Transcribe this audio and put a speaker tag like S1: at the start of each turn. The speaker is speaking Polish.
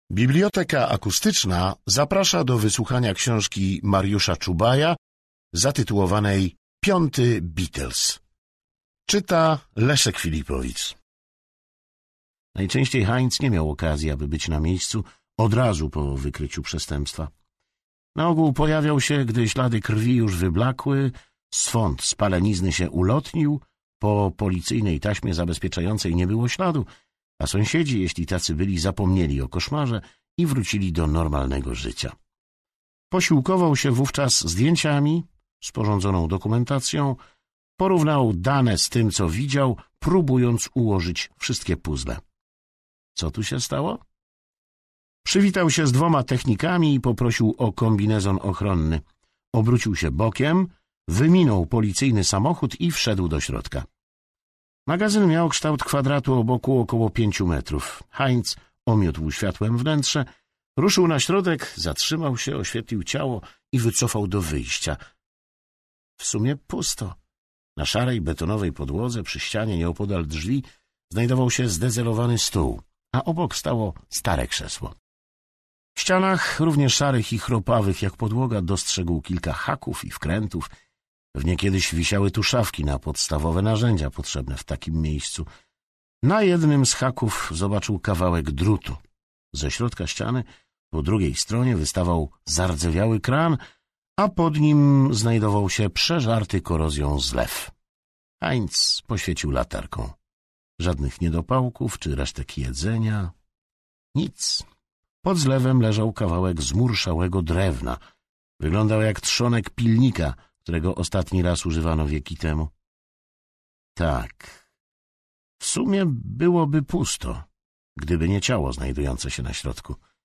S1: Biblioteka Akustyczna zaprasza do wysłuchania książki Mariusza Czubaja zatytułowanej Piąty Beatles. Czyta Leszek Filipowicz. Najczęściej Heinz nie miał okazji, aby być na miejscu od razu po wykryciu przestępstwa. Na ogół pojawiał się, gdy ślady krwi już wyblakły, swąd spalenizny się ulotnił, po policyjnej taśmie zabezpieczającej nie było śladu, a sąsiedzi, jeśli tacy byli, zapomnieli o koszmarze i wrócili do normalnego życia. Posiłkował się wówczas zdjęciami, sporządzoną dokumentacją, porównał dane z tym, co widział, próbując ułożyć wszystkie puzzle. Co tu się stało? Przywitał się z 2 technikami i poprosił o kombinezon ochronny. Obrócił się bokiem, wyminął policyjny samochód i wszedł do środka. Magazyn miał kształt kwadratu o boku około 5 metrów. Heinz omiótł światłem wnętrze, ruszył na środek, zatrzymał się, oświetlił ciało i wycofał do wyjścia. W sumie pusto. Na szarej, betonowej podłodze przy ścianie nieopodal drzwi znajdował się zdezelowany stół, a obok stało stare krzesło. W ścianach, również szarych i chropawych jak podłoga, dostrzegł kilka haków i wkrętów. Pewnie kiedyś wisiały tu szafki na podstawowe narzędzia potrzebne w takim miejscu. Na jednym z haków zobaczył kawałek drutu. Ze środka ściany po drugiej stronie wystawał zardzewiały kran, a pod nim znajdował się przeżarty korozją zlew. Heinz poświecił latarką. Żadnych niedopałków czy resztek jedzenia. Nic. Pod zlewem leżał kawałek zmurszałego drewna. Wyglądał jak trzonek pilnika, którego ostatni raz używano wieki temu. Tak, w sumie byłoby pusto, gdyby nie ciało znajdujące się na środku.